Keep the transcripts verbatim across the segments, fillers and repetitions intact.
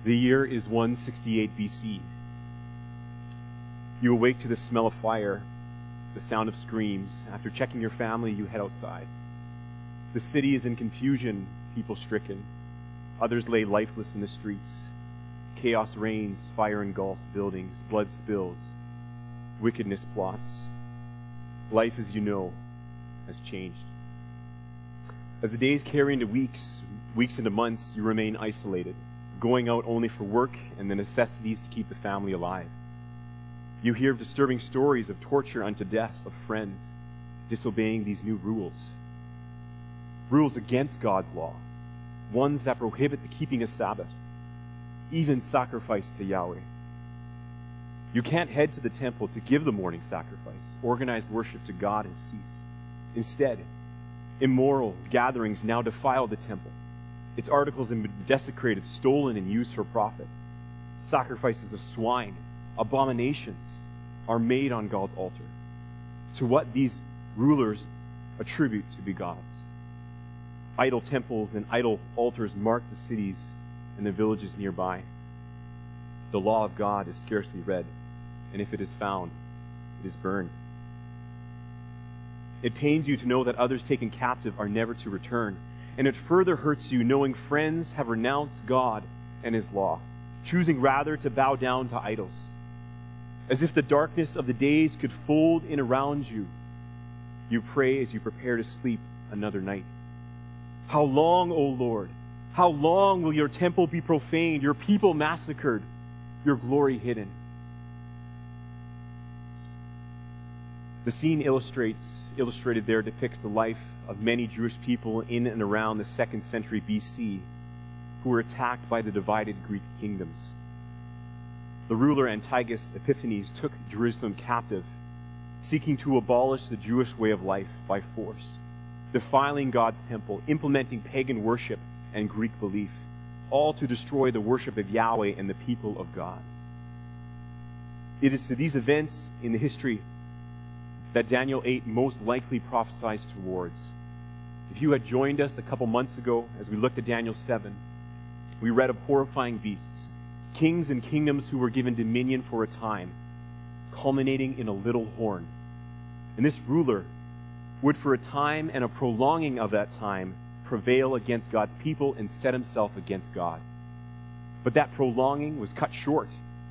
The year is one sixty-eight B C. You awake to the smell of fire, the sound of screams. After checking your family, you head outside. The city is in confusion, people stricken. Others lay lifeless in the streets. Chaos reigns, fire engulfs buildings, blood spills, wickedness plots. Life as you know has changed. As the days carry into weeks, weeks into months, you remain isolated, going out only for work and the necessities to keep the family alive. You hear of disturbing stories of torture unto death of friends disobeying these new rules. Rules against God's law, ones that prohibit the keeping of Sabbath, even sacrifice to Yahweh. You can't head to the temple to give the morning sacrifice. Organized worship to God has ceased. Instead, immoral gatherings now defile the temple. Its articles have been desecrated, stolen, and used for profit. Sacrifices of swine, abominations, are made on God's altar, to what these rulers attribute to be gods. Idol temples and idol altars mark the cities and the villages nearby. The law of God is scarcely read, and if it is found, it is burned. It pains you to know that others taken captive are never to return, and it further hurts you knowing friends have renounced God and His law, choosing rather to bow down to idols. As if the darkness of the days could fold in around you, you pray as you prepare to sleep another night. How long, O Lord? How long will your temple be profaned, your people massacred, your glory hidden? The scene illustrates, illustrated there depicts the life of many Jewish people in and around the second century B C who were attacked by the divided Greek kingdoms. The ruler Antiochus Epiphanes took Jerusalem captive, seeking to abolish the Jewish way of life by force, defiling God's temple, implementing pagan worship and Greek belief, all to destroy the worship of Yahweh and the people of God. It is to these events in the history that Daniel eight most likely prophesies towards. If you had joined us a couple months ago as we looked at Daniel seven, we read of horrifying beasts, kings and kingdoms who were given dominion for a time, culminating in a little horn. And this ruler would for a time and a prolonging of that time prevail against God's people and set himself against God. But that prolonging was cut short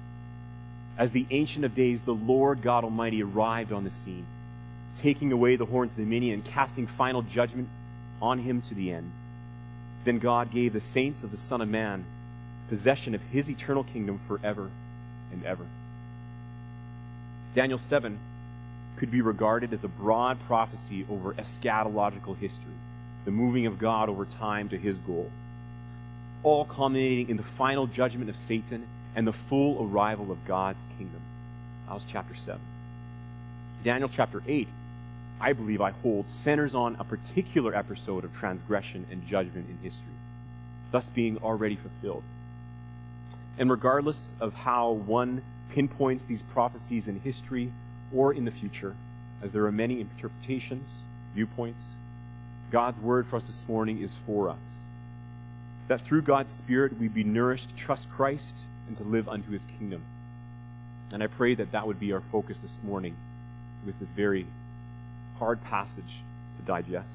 as the Ancient of Days, the Lord God Almighty, arrived on the scene, taking away the horn's dominion and casting final judgment on him to the end. Then God gave the saints of the Son of Man possession of his eternal kingdom forever and ever. Daniel seven could be regarded as a broad prophecy over eschatological history, the moving of God over time to his goal, all culminating in the final judgment of Satan and the full arrival of God's kingdom. That was chapter seven. Daniel chapter eight, I believe I hold, centers on a particular episode of transgression and judgment in history, thus being already fulfilled. And regardless of how one pinpoints these prophecies in history or in the future, as there are many interpretations, viewpoints, God's word for us this morning is for us. That through God's Spirit we be nourished to trust Christ and to live unto his kingdom. And I pray that that would be our focus this morning with this very hard passage to digest.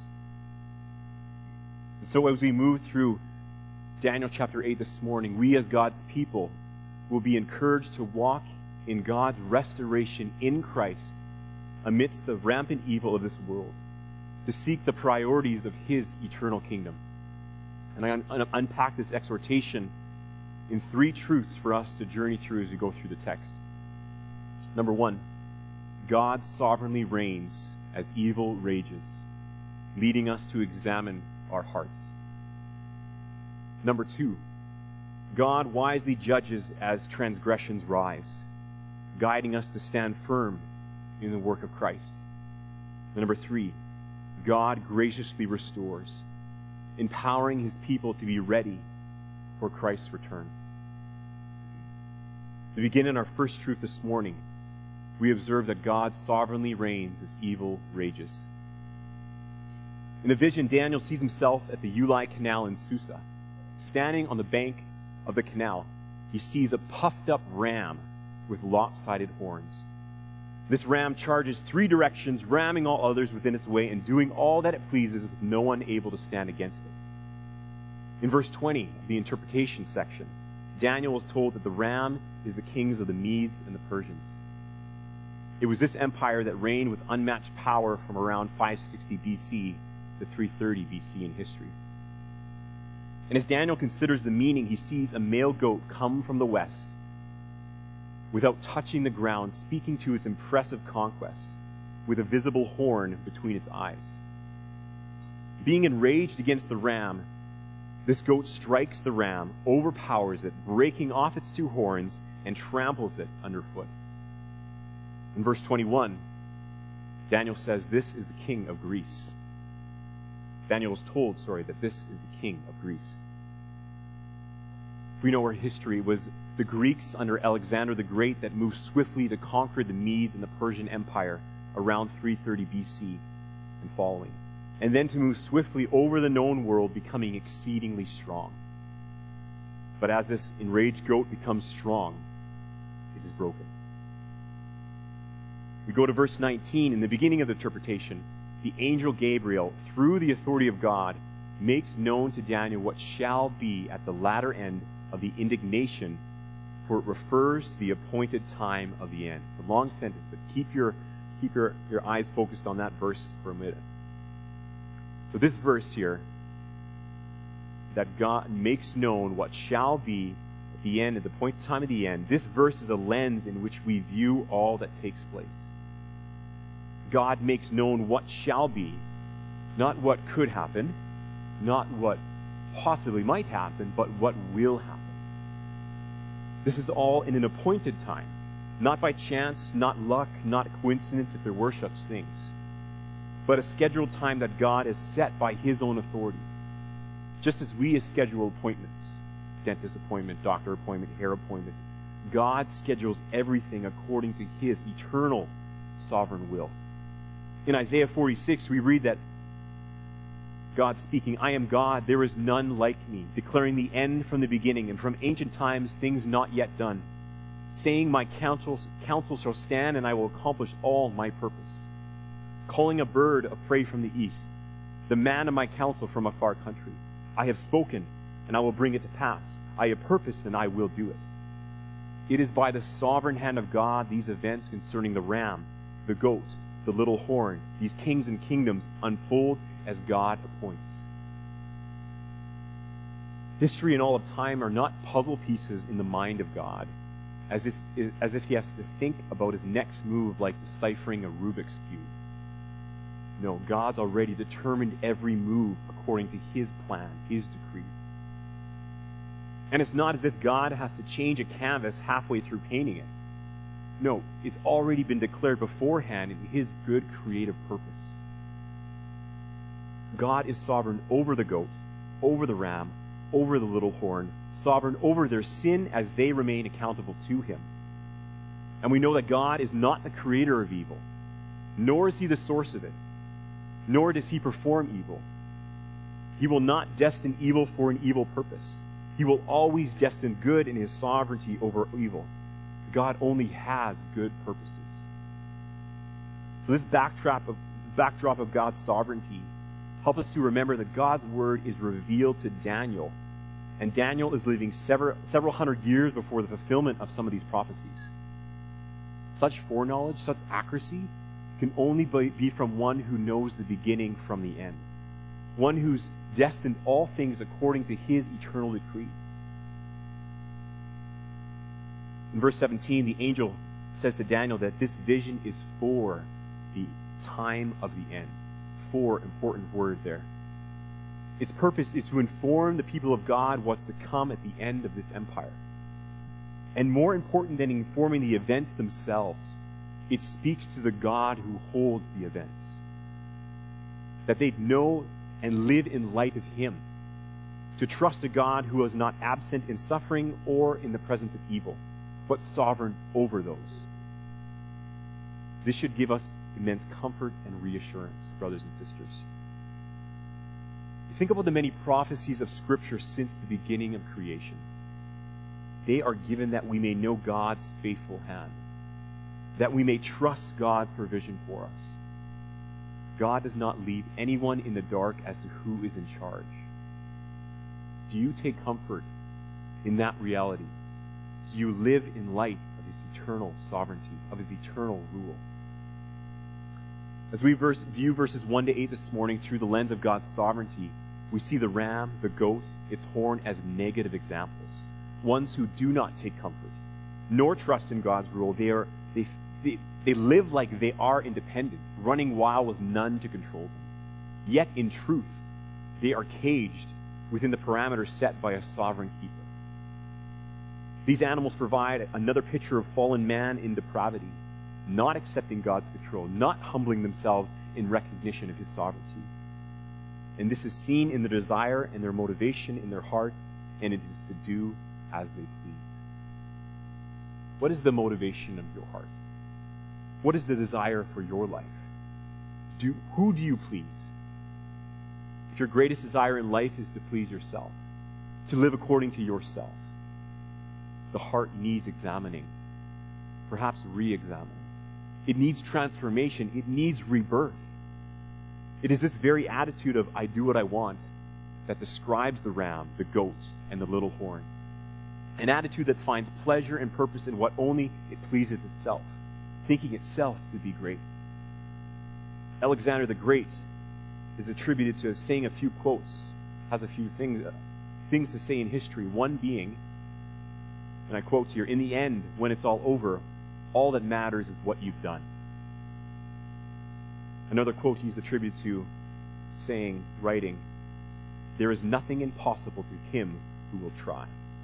And so as we move through Daniel chapter eight this morning, we as God's people will be encouraged to walk in God's restoration in Christ amidst the rampant evil of this world, to seek the priorities of his eternal kingdom. And I un- unpack this exhortation in three truths for us to journey through as we go through the text. Number one, God sovereignly reigns as evil rages, leading us to examine our hearts. Number two, God wisely judges as transgressions rise, guiding us to stand firm in the work of Christ. And number three, God graciously restores, empowering his people to be ready for Christ's return. To begin in our first truth this morning, we observe that God sovereignly reigns as evil rages. In the vision, Daniel sees himself at the Ulai Canal in Susa, standing on the bank of the canal, he sees a puffed up ram with lopsided horns. This ram charges three directions, ramming all others within its way and doing all that it pleases with no one able to stand against it. In verse twenty, the interpretation section, Daniel was told that the ram is the kings of the Medes and the Persians. It was this empire that reigned with unmatched power from around five sixty B C to three thirty B C in history. And as Daniel considers the meaning, he sees a male goat come from the west without touching the ground, speaking to its impressive conquest with a visible horn between its eyes. Being enraged against the ram, this goat strikes the ram, overpowers it, breaking off its two horns, and tramples it underfoot. In verse twenty-one, Daniel says, this is the king of Greece. Daniel was told, sorry, that this is the king of Greece. We know our history was the Greeks under Alexander the Great that moved swiftly to conquer the Medes and the Persian Empire around three thirty B C and following, and then to move swiftly over the known world, becoming exceedingly strong. But as this enraged goat becomes strong, it is broken. We go to verse nineteen. In the beginning of the interpretation, the angel Gabriel, through the authority of God, makes known to Daniel what shall be at the latter end of the indignation, for it refers to the appointed time of the end. It's a long sentence, but keep your keep your, your eyes focused on that verse for a minute. So this verse here, that God makes known what shall be at the end, at the appointed time of the end, this verse is a lens in which we view all that takes place. God makes known what shall be, not what could happen, not what possibly might happen, but what will happen. This is all in an appointed time, not by chance, not luck, not coincidence, if there were such things, but a scheduled time that God has set by his own authority. Just as we schedule appointments, dentist appointment, doctor appointment, hair appointment, God schedules everything according to his eternal sovereign will. In Isaiah forty-six, we read that God speaking, I am God, there is none like me, declaring the end from the beginning, and from ancient times things not yet done, saying, my counsel, counsel shall stand, and I will accomplish all my purpose. Calling a bird of prey from the east, the man of my counsel from a far country. I have spoken, and I will bring it to pass. I have purposed, and I will do it. It is by the sovereign hand of God these events concerning the ram, the goat, the little horn, these kings and kingdoms unfold as God appoints. History and all of time are not puzzle pieces in the mind of God, as if, as if he has to think about his next move like deciphering a Rubik's Cube. No, God's already determined every move according to his plan, his decree. And it's not as if God has to change a canvas halfway through painting it. No, it's already been declared beforehand in his good creative purpose. God is sovereign over the goat, over the ram, over the little horn, sovereign over their sin as they remain accountable to him. And we know that God is not the creator of evil, nor is he the source of it, nor does he perform evil. He will not destine evil for an evil purpose. He will always destine good in his sovereignty over evil. God only has good purposes. So this backdrop of, backdrop of God's sovereignty helps us to remember that God's word is revealed to Daniel, and Daniel is living several, several hundred years before the fulfillment of some of these prophecies. Such foreknowledge, such accuracy, can only be from one who knows the beginning from the end, one who's destined all things according to his eternal decree. In verse seventeen, the angel says to Daniel that this vision is for the time of the end. For, important word there. Its purpose is to inform the people of God what's to come at the end of this empire. And more important than informing the events themselves, it speaks to the God who holds the events. That they'd know and live in light of him. To trust a God who is not absent in suffering or in the presence of evil, but sovereign over those. This should give us immense comfort and reassurance, brothers and sisters. Think about the many prophecies of Scripture since the beginning of creation. they are given that we may know God's faithful hand, that we may trust God's provision for us. God does not leave anyone in the dark as to who is in charge. Do you take comfort in that reality? Do you live in light of his eternal sovereignty, of his eternal rule? As we verse, view verses one to eight this morning through the lens of God's sovereignty, we see the ram, the goat, its horn as negative examples, ones who do not take comfort, nor trust in God's rule. They are they they, they live like they are independent, running wild with none to control them. Yet in truth, they are caged within the parameters set by a sovereign keeper. These animals provide another picture of fallen man in depravity, not accepting God's control, not humbling themselves in recognition of his sovereignty. And this is seen in their desire and their motivation in their heart, and it is to do as they please. What is the motivation of your heart? What is the desire for your life? Do, who do you please? If your greatest desire in life is to please yourself, to live according to yourself, the heart needs examining, perhaps re-examining. It needs transformation. It needs rebirth. It is this very attitude of, I do what I want, that describes the ram, the goat, and the little horn. An attitude that finds pleasure and purpose in what only it pleases itself, thinking itself to be great. Alexander the Great is attributed to saying a few quotes, has a few things, uh, things to say in history, one being, and I quote here, in the end, when it's all over, all that matters is what you've done. Another quote he's attributed to saying, writing, there is nothing impossible to him who will try.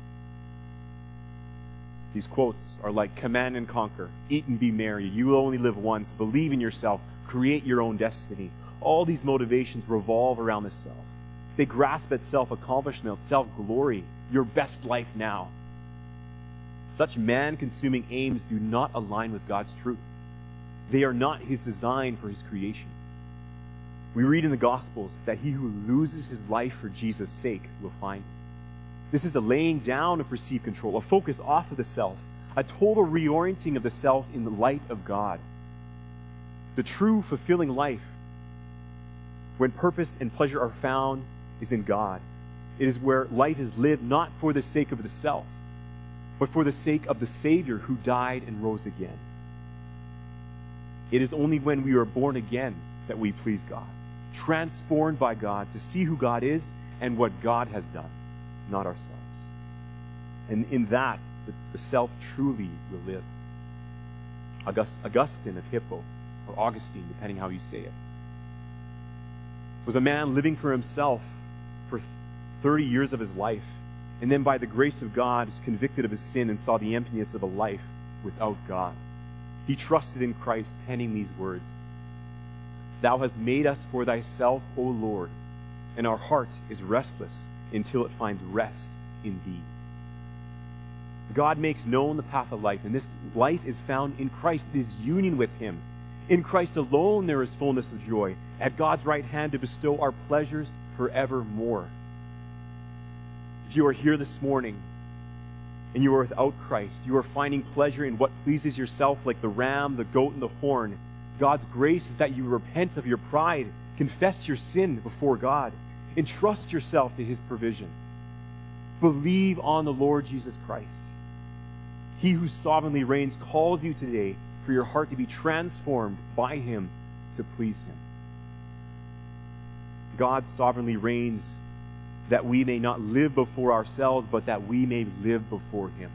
These quotes are like command and conquer, eat and be merry, you will only live once, believe in yourself, create your own destiny. All these motivations revolve around the self. They grasp at self-accomplishment, self-glory, your best life now. Such man-consuming aims do not align with God's truth. They are not his design for his creation. We read in the Gospels that he who loses his life for Jesus' sake will find it. This is a laying down of perceived control, a focus off of the self, a total reorienting of the self in the light of God. The true fulfilling life, when purpose and pleasure are found, is in God. It is where life is lived not for the sake of the self, but for the sake of the Savior who died and rose again. It is only when we are born again that we please God, transformed by God to see who God is and what God has done, not ourselves. And in that, the, the self truly will live. August, Augustine of Hippo, or Augustine, depending how you say it, was a man living for himself for thirty years of his life, and then by the grace of God was convicted of his sin and saw the emptiness of a life without God. He trusted in Christ, penning these words, Thou hast made us for thyself, O Lord, and our heart is restless until it finds rest in thee. God makes known the path of life, and this life is found in Christ. It is union with him. In Christ alone there is fullness of joy, at God's right hand to bestow our pleasures forevermore. If you are here this morning and you are without Christ, you are finding pleasure in what pleases yourself like the ram, the goat, and the horn, God's grace is that you repent of your pride, confess your sin before God, entrust yourself to his provision. Believe on the Lord Jesus Christ. He who sovereignly reigns calls you today for your heart to be transformed by him to please him. God sovereignly reigns that we may not live before ourselves, but that we may live before him.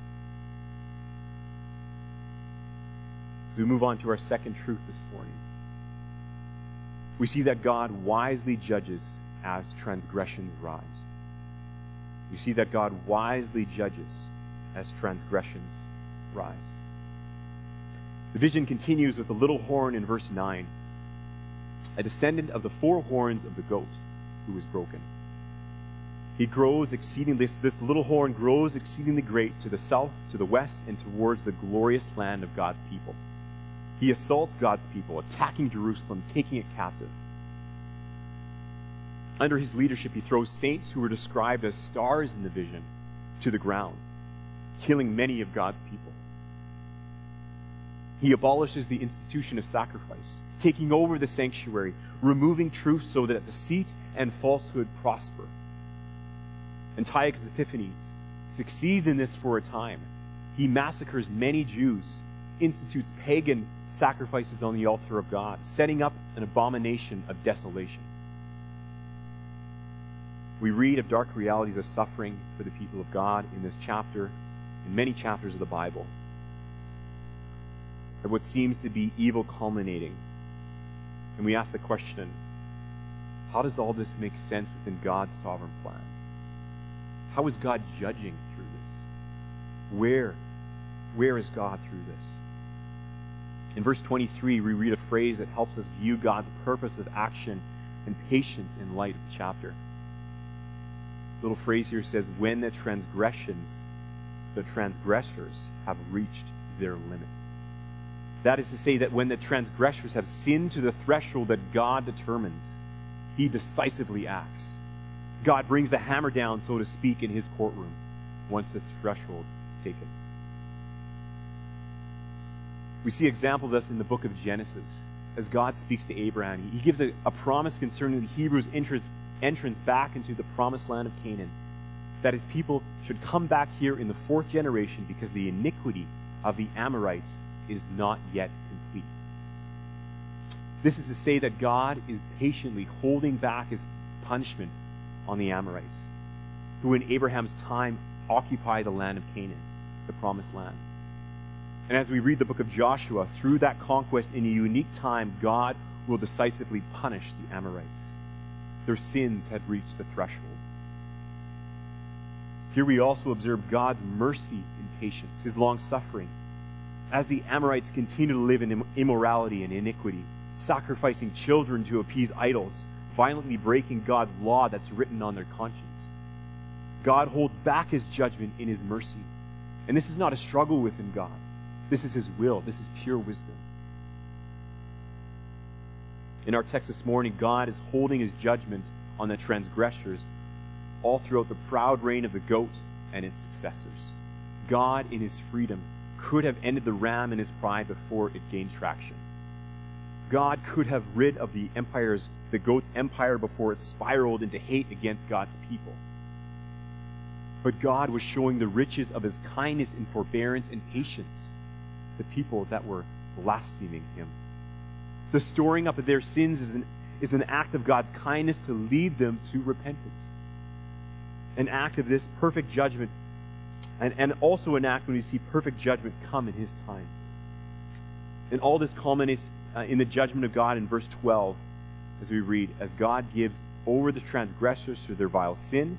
As we move on to our second truth this morning, we see that God wisely judges as transgressions rise. We see that God wisely judges as transgressions rise. The vision continues with the little horn in verse nine, a descendant of the four horns of the goat who was broken. He grows exceedingly, this, this little horn grows exceedingly great to the south, to the west, and towards the glorious land of God's people. He assaults God's people, attacking Jerusalem, taking it captive. Under his leadership, he throws saints who were described as stars in the vision to the ground. killing many of God's people. He abolishes the institution of sacrifice, taking over the sanctuary, removing truth so that deceit and falsehood prosper. Antiochus Epiphanes succeeds in this for a time. He massacres many Jews, institutes pagan sacrifices on the altar of God, setting up an abomination of desolation. We read of dark realities of suffering for the people of God in this chapter, in many chapters of the Bible, of what seems to be evil culminating. And we ask the question, how does all this make sense within God's sovereign plan? How is God judging through this? Where, where is God through this? In verse twenty-three, we read a phrase that helps us view God's purpose of action and patience in light of the chapter. The little phrase here says, when the transgressions, the transgressors have reached their limit. That is to say that when the transgressors have sinned to the threshold that God determines, he decisively acts. God brings the hammer down, so to speak, in his courtroom once this threshold is taken. We see example of this in the book of Genesis. As God speaks to Abraham, he gives a, a promise concerning the Hebrews' entrance, entrance back into the promised land of Canaan, that his people should come back here in the fourth generation because the iniquity of the Amorites is not yet complete. This is to say that God is patiently holding back his punishment on the Amorites, who in Abraham's time occupied the land of Canaan, the promised land. And as we read the book of Joshua, through that conquest in a unique time, God will decisively punish the Amorites. Their sins had reached the threshold. Here we also observe God's mercy and patience, his long-suffering, as the Amorites continue to live in immorality and iniquity, sacrificing children to appease idols, violently breaking God's law that's written on their conscience. God holds back his judgment in his mercy. And this is not a struggle within God. This is his will. This is pure wisdom. In our text this morning, God is holding his judgment on the transgressors all throughout the proud reign of the goat and its successors. God, in his freedom, could have ended the ram in his pride before it gained traction. God could have rid of the empires, the goat's empire, before it spiraled into hate against God's people. But God was showing the riches of his kindness and forbearance and patience to people that were blaspheming him. The storing up of their sins is an, is an act of God's kindness to lead them to repentance. An act of this perfect judgment, and, and also an act when we see perfect judgment come in his time. And all this culminates uh, in the judgment of God in verse twelve, as we read, as God gives over the transgressors to their vile sin,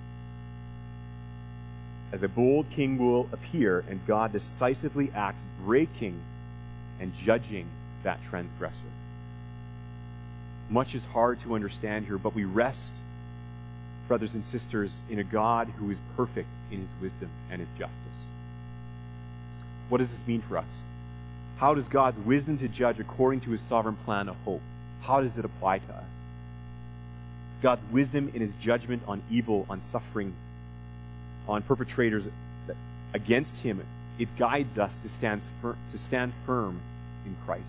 as a bold king will appear, and God decisively acts, breaking and judging that transgressor. Much is hard to understand here, but we rest, brothers and sisters, in a God who is perfect in his wisdom and his justice. What does this mean for us? How does God's wisdom to judge according to his sovereign plan of hope, how does it apply to us? God's wisdom in his judgment on evil, on suffering, on perpetrators against him, it guides us to stand, to stand firm in Christ.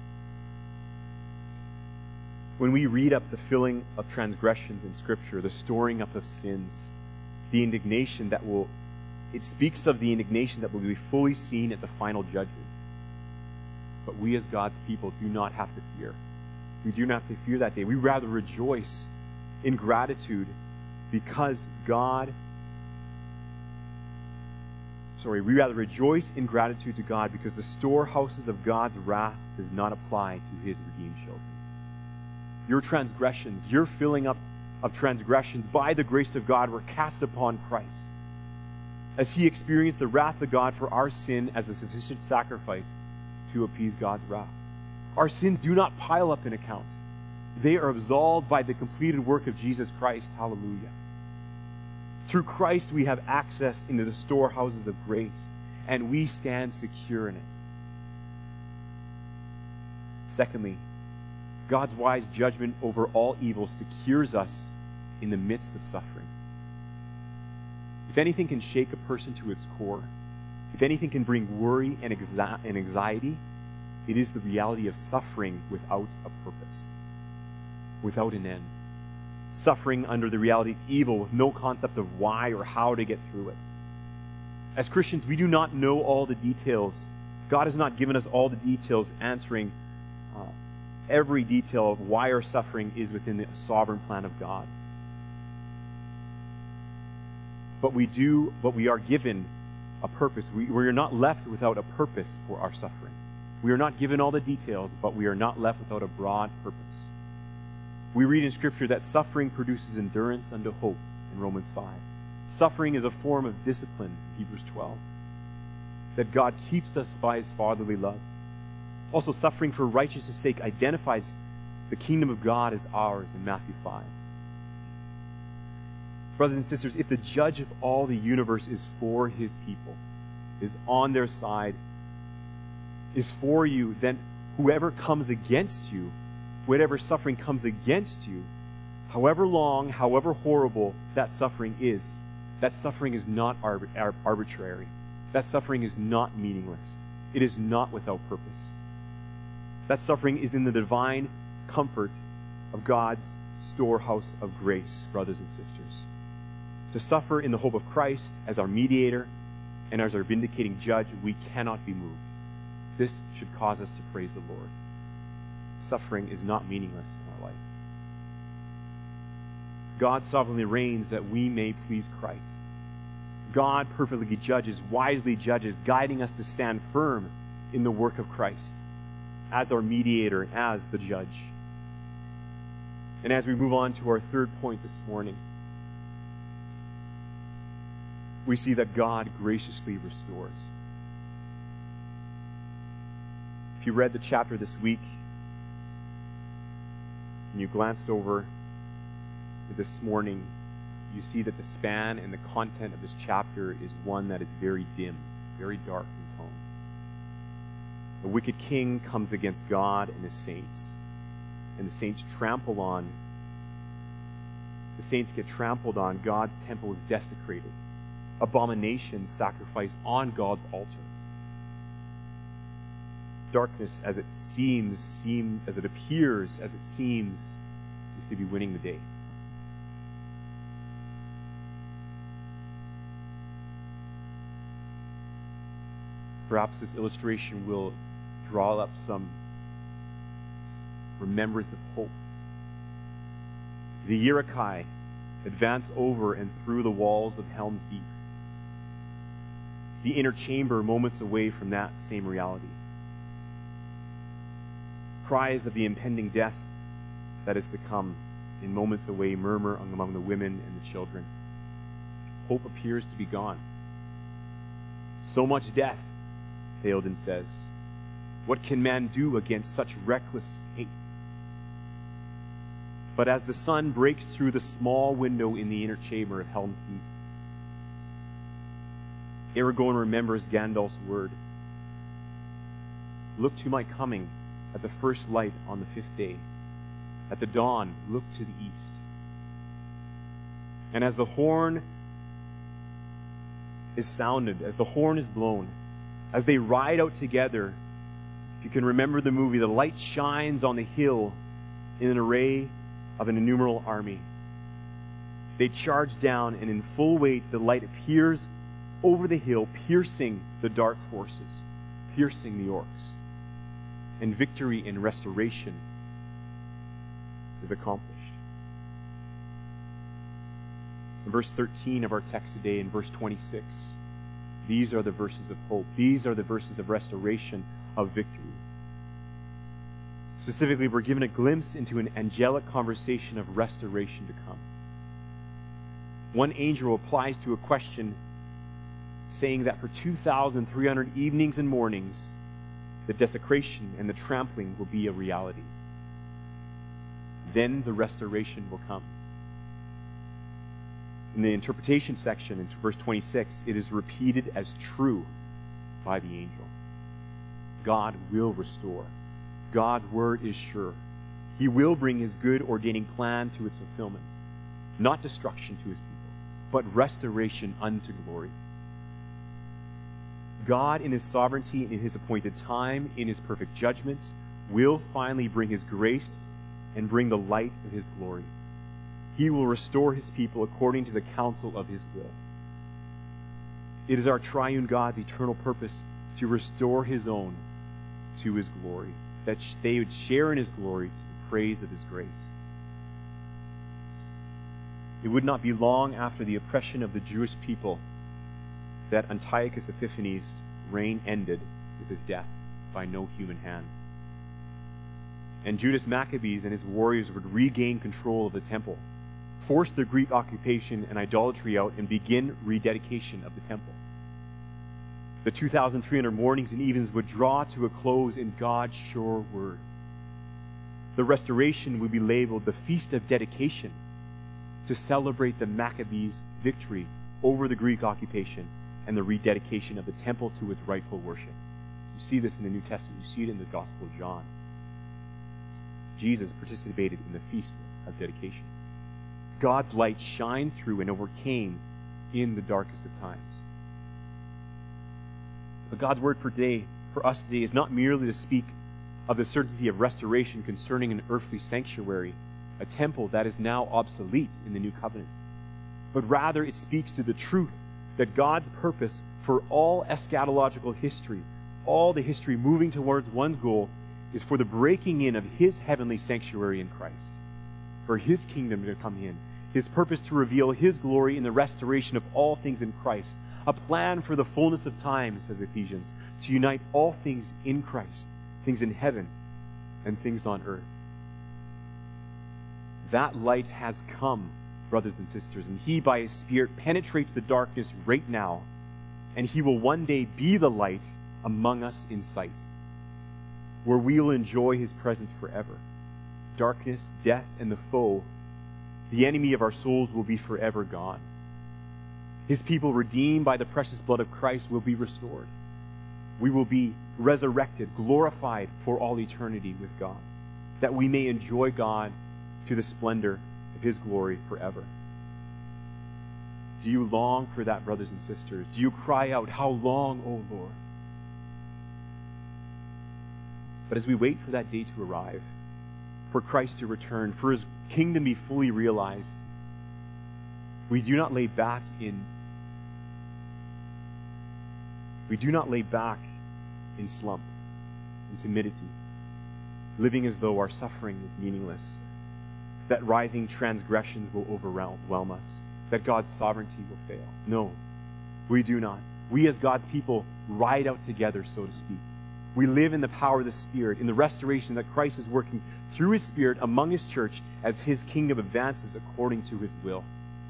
When we read up the filling of transgressions in Scripture, the storing up of sins, the indignation that will, it speaks of the indignation that will be fully seen at the final judgment. But we as God's people do not have to fear. We do not have to fear that day. We rather rejoice in gratitude because God, sorry, we rather rejoice in gratitude to God because the storehouses of God's wrath does not apply to his redeemed children. Your transgressions, your filling up of transgressions by the grace of God were cast upon Christ, as he experienced the wrath of God for our sin as a sufficient sacrifice to appease God's wrath. Our sins do not pile up in account. They are absolved by the completed work of Jesus Christ. Hallelujah. Through Christ we have access into the storehouses of grace, and we stand secure in it. Secondly, God's wise judgment over all evil secures us in the midst of suffering. If anything can shake a person to its core, If anything can bring worry and anxiety, it is the reality of suffering without a purpose, without an end. Suffering under the reality of evil with no concept of why or how to get through it. As Christians, we do not know all the details. God has not given us all the details answering uh, every detail of why our suffering is within the sovereign plan of God. But we do, but we are given a purpose. We, we are not left without a purpose for our suffering. We are not given all the details, but we are not left without a broad purpose. We read in Scripture that suffering produces endurance unto hope in Romans five. Suffering is a form of discipline in Hebrews twelve. That God keeps us by His fatherly love. Also, suffering for righteousness' sake identifies the kingdom of God as ours in Matthew five. Brothers and sisters, if the judge of all the universe is for His people, is on their side, is for you, then whoever comes against you, whatever suffering comes against you, however long, however horrible that suffering is, that suffering is not arbit- arbitrary. That suffering is not meaningless. It is not without purpose. That suffering is in the divine comfort of God's storehouse of grace, brothers and sisters. To suffer in the hope of Christ as our mediator and as our vindicating judge, we cannot be moved. This should cause us to praise the Lord. Suffering is not meaningless in our life. God sovereignly reigns that we may please Christ. God perfectly judges, wisely judges, guiding us to stand firm in the work of Christ as our mediator, as the judge. And as we move on to our third point this morning, we see that God graciously restores. If you read the chapter this week, and you glanced over this morning, you see that the span and the content of this chapter is one that is very dim, very dark in tone. The wicked king comes against God and His saints, and the saints trample on, the saints get trampled on, God's temple is desecrated, abominations sacrificed on God's altar. Darkness, as it seems, seem, as it appears, as it seems, is to be winning the day. Perhaps this illustration will draw up some remembrance of hope. The Uruk-hai advance over and through the walls of Helm's Deep. The inner chamber moments away from that same reality. Cries of the impending death that is to come in moments away murmur among the women and the children. Hope appears to be gone. So much death, Theoden says. What can man do against such reckless hate? But as the sun breaks through the small window in the inner chamber of Helm's Deep, Aragorn remembers Gandalf's word. Look to my coming at the first light on the fifth day. At the dawn, look to the east. And as the horn is sounded, as the horn is blown, as they ride out together, if you can remember the movie, the light shines on the hill in an array of an innumerable army. They charge down, and in full weight the light appears over the hill, piercing the dark forces, piercing the orcs. And victory and restoration is accomplished. In verse thirteen of our text today, in verse twenty-six, these are the verses of hope. These are the verses of restoration, of victory. Specifically, we're given a glimpse into an angelic conversation of restoration to come. One angel replies to a question saying that for two thousand three hundred evenings and mornings, the desecration and the trampling will be a reality. Then the restoration will come. In the interpretation section, in verse twenty-six, it is repeated as true by the angel. God will restore. God's word is sure. He will bring His good ordaining plan to its fulfillment. Not destruction to His people, but restoration unto glory. God, in his sovereignty and in his appointed time, in his perfect judgments, will finally bring his grace and bring the light of his glory. He will restore his people according to the counsel of his will. It is our triune God's eternal purpose to restore his own to his glory, that they would share in his glory to the praise of his grace. It would not be long after the oppression of the Jewish people that Antiochus Epiphanes' reign ended with his death by no human hand. And Judas Maccabees and his warriors would regain control of the temple, force the Greek occupation and idolatry out, and begin rededication of the temple. The two thousand three hundred mornings and evens would draw to a close in God's sure word. The restoration would be labeled the Feast of Dedication to celebrate the Maccabees' victory over the Greek occupation and the rededication of the temple to its rightful worship. You see this in the New Testament. You see it in the Gospel of John. Jesus participated in the Feast of Dedication. God's light shined through and overcame in the darkest of times. But God's word for today, for us today, is not merely to speak of the certainty of restoration concerning an earthly sanctuary, a temple that is now obsolete in the new covenant, but rather it speaks to the truth that God's purpose for all eschatological history, all the history moving towards one goal, is for the breaking in of his heavenly sanctuary in Christ, for his kingdom to come in, his purpose to reveal his glory in the restoration of all things in Christ, a plan for the fullness of time, says Ephesians, to unite all things in Christ, things in heaven and things on earth. That light has come, brothers and sisters, and he, by his Spirit, penetrates the darkness right now, and he will one day be the light among us in sight, where we will enjoy his presence forever. Darkness, death, and the foe, the enemy of our souls, will be forever gone. His people, redeemed by the precious blood of Christ, will be restored. We will be resurrected, glorified for all eternity with God, that we may enjoy God to the splendor of his glory forever. Do you long for that, brothers and sisters? Do you cry out, "How long, O Lord?" But as we wait for that day to arrive, for Christ to return, for his kingdom to be fully realized, we do not lay back in we do not lay back in slump, in timidity, living as though our suffering is meaningless, that rising transgressions will overwhelm us, that God's sovereignty will fail. No, we do not. We as God's people ride out together, so to speak. We live in the power of the Spirit, in the restoration that Christ is working through his Spirit among his church as his kingdom advances according to his will.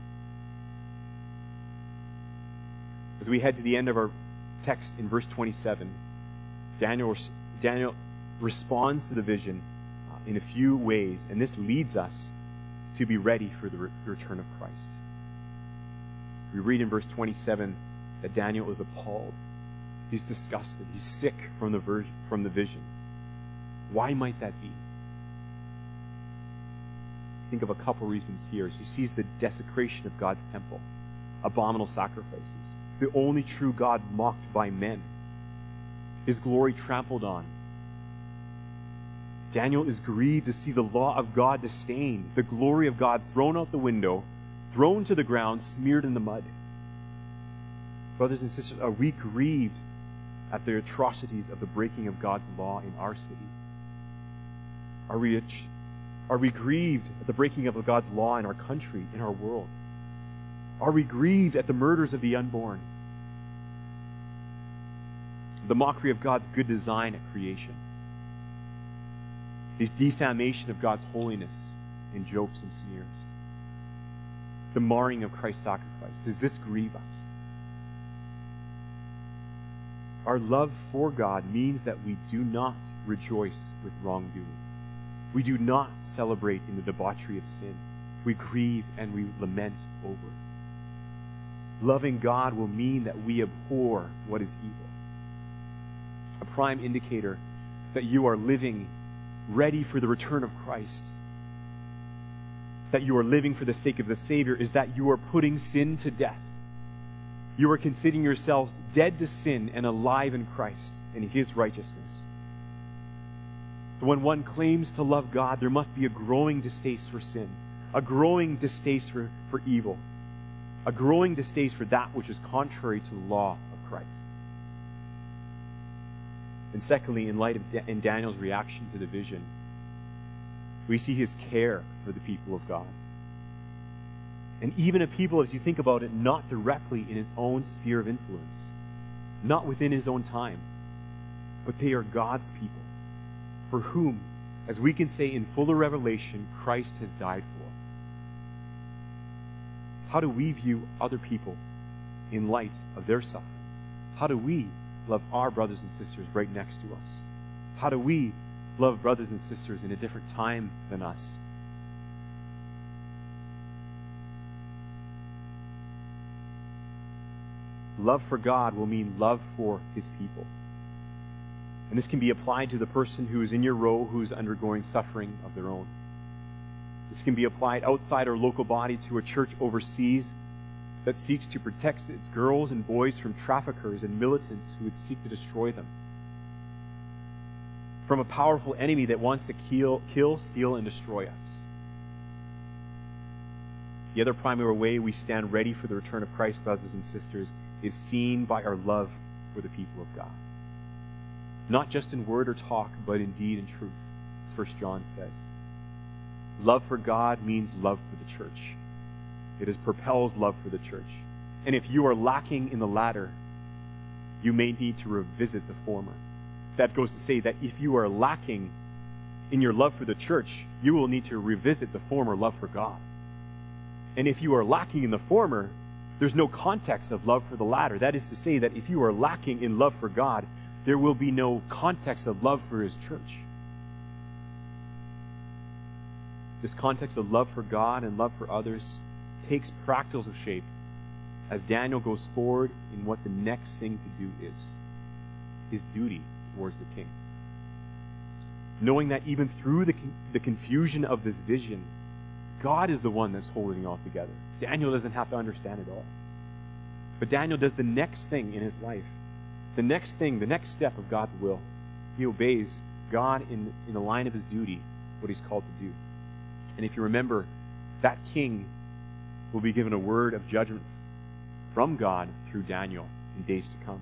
As we head to the end of our text in verse twenty-seven, Daniel, Daniel responds to the vision uh, in a few ways, and this leads us to be ready for the re- return of Christ. We read in verse twenty-seven that Daniel is appalled. He's disgusted. He's sick from the, ver- from the vision. Why might that be? Think of a couple reasons here. He sees the desecration of God's temple, abominable sacrifices, the only true God mocked by men, his glory trampled on. Daniel is grieved to see the law of God disdained, the glory of God thrown out the window, thrown to the ground, smeared in the mud. Brothers and sisters, are we grieved at the atrocities of the breaking of God's law in our city? Are we, are we grieved at the breaking of God's law in our country, in our world? Are we grieved at the murders of the unborn? The mockery of God's good design at creation? The defamation of God's holiness in jokes and sneers? The marring of Christ's sacrifice? Does this grieve us? Our love for God means that we do not rejoice with wrongdoing. We do not celebrate in the debauchery of sin. We grieve and we lament over it. Loving God will mean that we abhor what is evil. A prime indicator that you are living ready for the return of Christ, that you are living for the sake of the Savior, is that you are putting sin to death. You are considering yourselves dead to sin and alive in Christ and his righteousness. So when one claims to love God, there must be a growing distaste for sin, a growing distaste for, for evil, a growing distaste for that which is contrary to the law of Christ. And secondly, in light of da- in Daniel's reaction to the vision, we see his care for the people of God. And even a people, as you think about it, not directly in his own sphere of influence, not within his own time, but they are God's people, for whom, as we can say in fuller revelation, Christ has died for. How do we view other people in light of their suffering? How do we love our brothers and sisters right next to us? How do we love brothers and sisters in a different time than us? Love for God will mean love for his people. And this can be applied to the person who is in your row who is undergoing suffering of their own. This can be applied outside our local body to a church overseas that seeks to protect its girls and boys from traffickers and militants who would seek to destroy them. From a powerful enemy that wants to kill, kill, steal, and destroy us. The other primary way we stand ready for the return of Christ, brothers and sisters, is seen by our love for the people of God. Not just in word or talk, but in deed and truth, as First John says. Love for God means love for the church. It is propels love for the church. And if you are lacking in the latter, you may need to revisit the former. That goes to say that if you are lacking in your love for the church, you will need to revisit the former love for God. And if you are lacking in the former, there's no context of love for the latter. That is to say that if you are lacking in love for God, there will be no context of love for his church. This context of love for God and love for others takes practical shape as Daniel goes forward in what the next thing to do is. His duty towards the king. Knowing that even through the, the confusion of this vision, God is the one that's holding it all together. Daniel doesn't have to understand it all. But Daniel does the next thing in his life. The next thing, the next step of God's will. He obeys God in, in the line of his duty, what he's called to do. And if you remember, that king will be given a word of judgment from God through Daniel in days to come.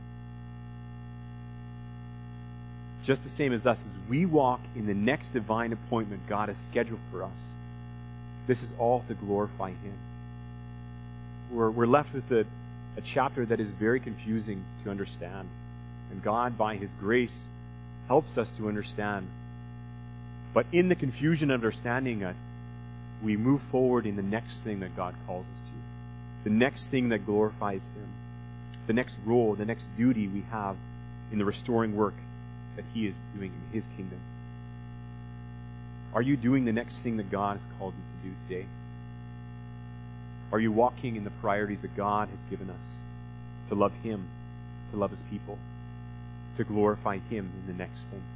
Just the same as us, as we walk in the next divine appointment God has scheduled for us, this is all to glorify him. We're, we're left with a, a chapter that is very confusing to understand. And God, by his grace, helps us to understand. But in the confusion of understanding it, we move forward in the next thing that God calls us to. The next thing that glorifies him. The next role, the next duty we have in the restoring work that he is doing in his kingdom. Are you doing the next thing that God has called you to do today? Are you walking in the priorities that God has given us? To love him, to love his people, to glorify him in the next thing.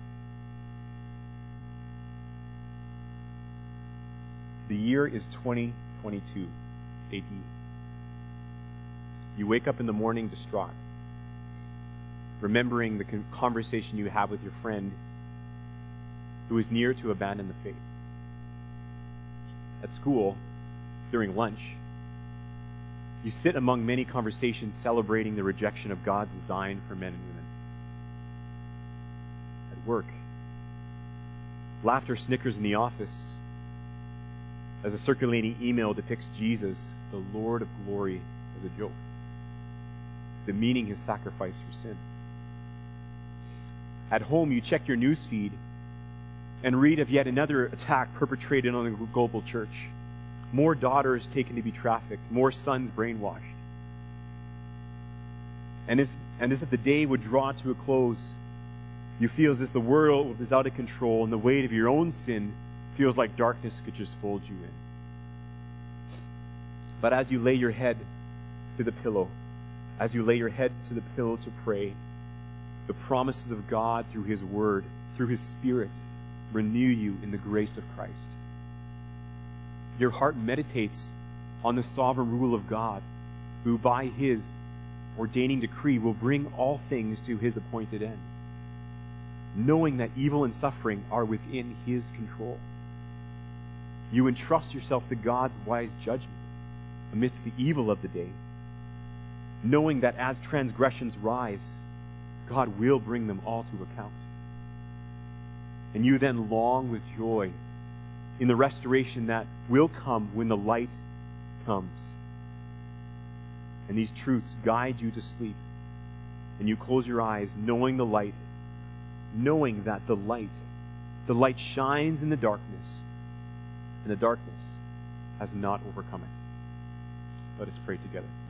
The year is twenty twenty-two A D. You wake up in the morning distraught, remembering the conversation you had with your friend who is near to abandon the faith. At school, during lunch, you sit among many conversations celebrating the rejection of God's design for men and women. At work, laughter snickers in the office as a circulating email depicts Jesus, the Lord of glory, as a joke, demeaning his sacrifice for sin. At home, you check your newsfeed and read of yet another attack perpetrated on the global church. More daughters taken to be trafficked, more sons brainwashed. And as, and as if the day would draw to a close, you feel as if the world is out of control and the weight of your own sin feels like darkness could just fold you in. But as you lay your head to the pillow, as you lay your head to the pillow to pray, the promises of God through his word, through his Spirit, renew you in the grace of Christ. Your heart meditates on the sovereign rule of God, who by his ordaining decree will bring all things to his appointed end, knowing that evil and suffering are within his control. You entrust yourself to God's wise judgment amidst the evil of the day, knowing that as transgressions rise, God will bring them all to account. And you then long with joy in the restoration that will come when the light comes. And these truths guide you to sleep, and you close your eyes knowing the light, knowing that the light, the light shines in the darkness, and the darkness has not overcome it. Let us pray together.